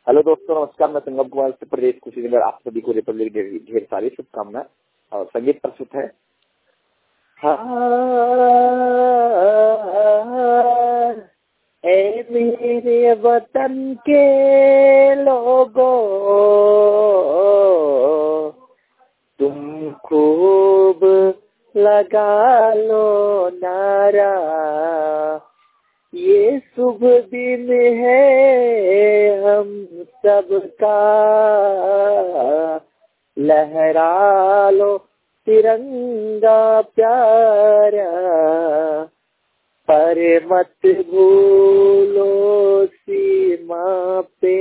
Hello दोस्तों, नमस्कार। मैं संगम कुमार उत्तर प्रदेश कुशीनगर। आप सभी को रिपब्लिक डे की ढेर सारी शुभकामनाएं। और संगीत प्रस्तुत है। ऐ मेरे वतन के लोगों, तुम खूब लगा लो नारा, ये शुभ दिन है हम सबका, लहरा लो तिरंगा प्यारा, पर मत भूलो सीमा पे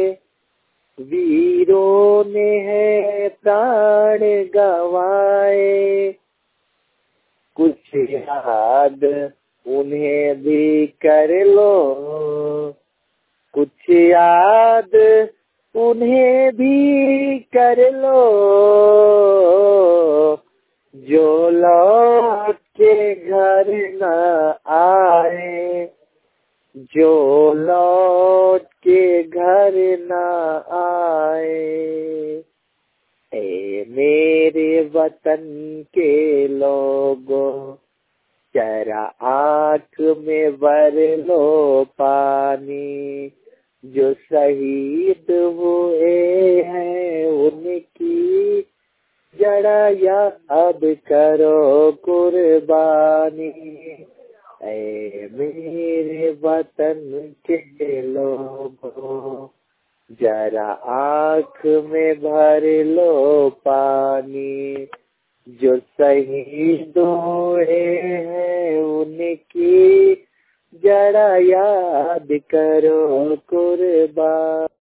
वीरों ने है प्राण गंवाए, कुछ याद उन्हें भी कर लो, कुछ याद उन्हें भी कर लो, जो लौट के घर न आए, जो लौट के घर न आए। ऐ मेरे वतन के लोगों, जरा आँख में भर लो पानी, जो शहीद हुए हैं उनकी जरा याद करो कुर्बानी। ऐ मेरे वतन के लोगों, जरा आँख में भर लो पानी, जो शहीद हुए हैं उनकी जरा याद करो कुर्बानी।